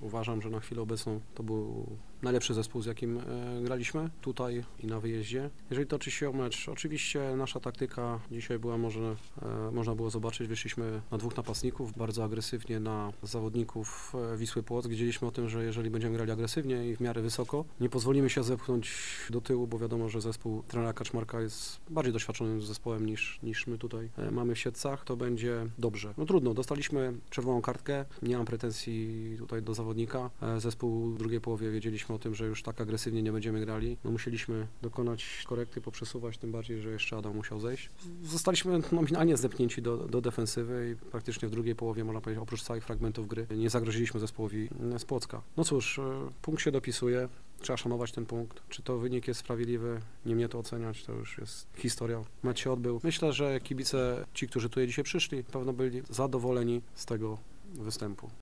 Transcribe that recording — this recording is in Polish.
Uważam, że na chwilę obecną to był najlepszy zespół, z jakim graliśmy tutaj i na wyjeździe. Jeżeli toczy się o mecz, oczywiście nasza taktyka dzisiaj była, można było zobaczyć, wyszliśmy na 2 napastników, bardzo agresywnie na zawodników Wisły Płock. Wiedzieliśmy o tym, że jeżeli będziemy grali agresywnie i w miarę wysoko, nie pozwolimy się zepchnąć do tyłu, bo wiadomo, że zespół trenera Kaczmarka jest bardziej doświadczonym zespołem niż my tutaj mamy w Siedlcach. To będzie dobrze. No trudno, dostaliśmy czerwoną kartkę, nie mam pretensji tutaj do zawodnika. Zespół w drugiej połowie wiedzieliśmy o tym, że już tak agresywnie nie będziemy grali. No musieliśmy dokonać korekty, poprzesuwać, tym bardziej, że jeszcze Adam musiał zejść. Zostaliśmy nominalnie zepchnięci do defensywy i praktycznie w drugiej połowie, można powiedzieć, oprócz całych fragmentów gry, nie zagroziliśmy zespołowi z Płocka. No cóż, punkt się dopisuje. Trzeba szanować ten punkt. Czy to wynik jest sprawiedliwy? Nie mnie to oceniać, to już jest historia. Mecz się odbył. Myślę, że kibice, ci, którzy tutaj dzisiaj przyszli, pewno byli zadowoleni z tego występu.